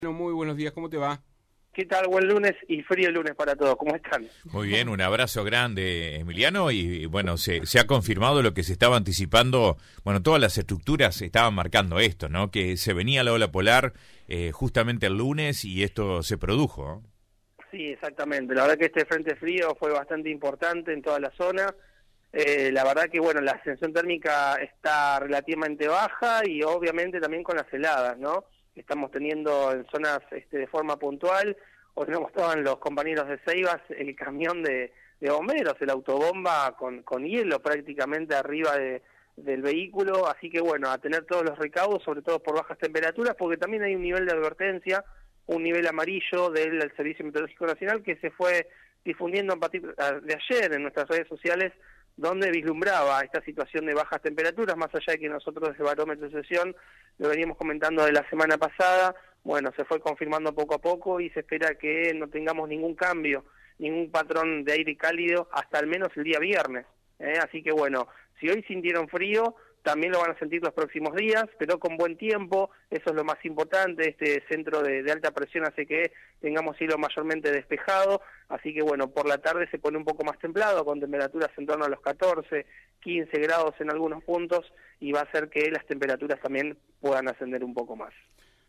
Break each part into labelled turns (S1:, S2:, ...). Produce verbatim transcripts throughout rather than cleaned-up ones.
S1: Bueno, muy buenos días, ¿cómo te va?
S2: ¿Qué tal? Buen lunes y frío lunes para todos. ¿Cómo están?
S3: Muy bien, un abrazo grande, Emiliano, y bueno, se, se ha confirmado lo que se estaba anticipando. Bueno, todas las estructuras estaban marcando esto, ¿no? Que se venía la ola polar eh, justamente el lunes y esto se produjo, ¿no?
S2: Sí, exactamente. La verdad que este frente frío fue bastante importante en toda la zona. Eh, la verdad que, bueno, la ascensión térmica está relativamente baja y obviamente también con las heladas, ¿no? Estamos teniendo en zonas este, de forma puntual. Hoy nos mostraban los compañeros de Ceibas el camión de, de bomberos, el autobomba con, con hielo prácticamente arriba de, del vehículo, así que bueno, a tener todos los recaudos, sobre todo por bajas temperaturas, porque también hay un nivel de advertencia, un nivel amarillo del Servicio Meteorológico Nacional que se fue difundiendo a partir de ayer en nuestras redes sociales, donde vislumbraba esta situación de bajas temperaturas, más allá de que nosotros desde Barómetro de Sesión lo veníamos comentando de la semana pasada. Bueno, se fue confirmando poco a poco y se espera que no tengamos ningún cambio, ningún patrón de aire cálido hasta al menos el día viernes, ¿eh? Así que bueno, si hoy sintieron frío, también lo van a sentir los próximos días, pero con buen tiempo. Eso es lo más importante. Este centro de, de alta presión hace que tengamos cielo mayormente despejado, así que bueno, por la tarde se pone un poco más templado, con temperaturas en torno a los catorce, quince grados en algunos puntos, y va a hacer que las temperaturas también puedan ascender un poco más.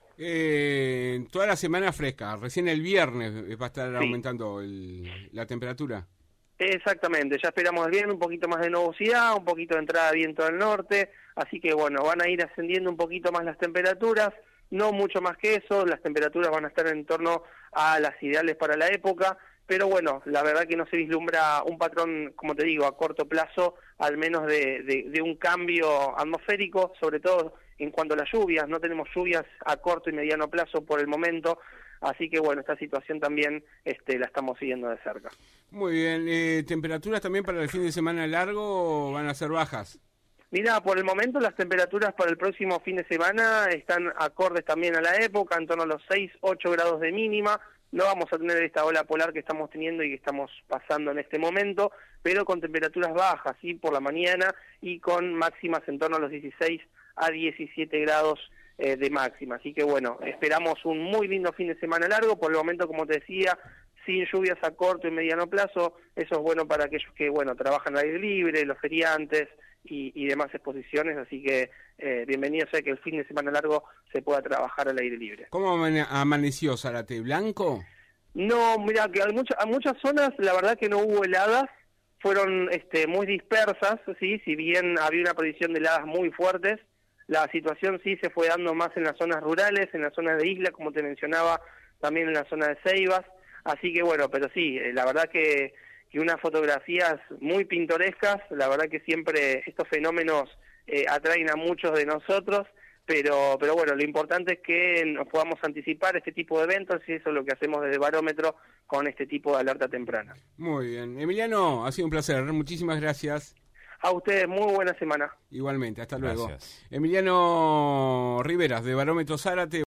S1: Eh, toda la semana fresca, recién el viernes va a estar
S2: Sí.
S1: aumentando el, la temperatura.
S2: Exactamente, ya esperamos el viernes un poquito más de nubosidad, un poquito de entrada de viento del norte, así que bueno, van a ir ascendiendo un poquito más las temperaturas, no mucho más que eso. Las temperaturas van a estar en torno a las ideales para la época, pero bueno, la verdad que no se vislumbra un patrón, como te digo, a corto plazo, al menos de, de, de un cambio atmosférico, sobre todo en cuanto a las lluvias. No tenemos lluvias a corto y mediano plazo por el momento, así que bueno, esta situación también este, la estamos siguiendo de cerca.
S1: Muy bien, eh, ¿temperaturas también para el fin de semana largo van a ser bajas?
S2: Mira, por el momento las temperaturas para el próximo fin de semana están acordes también a la época, en torno a los seis, ocho grados de mínima. No vamos a tener esta ola polar que estamos teniendo y que estamos pasando en este momento, pero con temperaturas bajas, ¿sí? Por la mañana, y con máximas en torno a los dieciséis a diecisiete grados eh, de máxima. Así que bueno, esperamos un muy lindo fin de semana largo. Por el momento, como te decía, sin lluvias a corto y mediano plazo. Eso es bueno para aquellos que, bueno, trabajan al aire libre, los feriantes y, y demás exposiciones, así que eh, bienvenido sea que el fin de semana largo se pueda trabajar al aire libre.
S1: ¿Cómo amane- amaneció, Zárate? ¿Blanco?
S2: No, mira, que a, mucha, a muchas zonas la verdad que no hubo heladas, fueron este, muy dispersas, sí, si bien había una predicción de heladas muy fuertes, la situación sí se fue dando más en las zonas rurales, en las zonas de isla, como te mencionaba, también en la zona de Ceibas. Así que bueno, pero sí, eh, la verdad que, que unas fotografías muy pintorescas. La verdad que siempre estos fenómenos eh, atraen a muchos de nosotros, pero pero bueno, lo importante es que nos podamos anticipar este tipo de eventos, y eso es lo que hacemos desde Barómetro con este tipo de alerta temprana.
S1: Muy bien. Emiliano, ha sido un placer, muchísimas gracias.
S2: A ustedes, muy buena semana.
S1: Igualmente, hasta luego.
S3: Gracias.
S1: Emiliano Riveras, de Barómetro Zárate.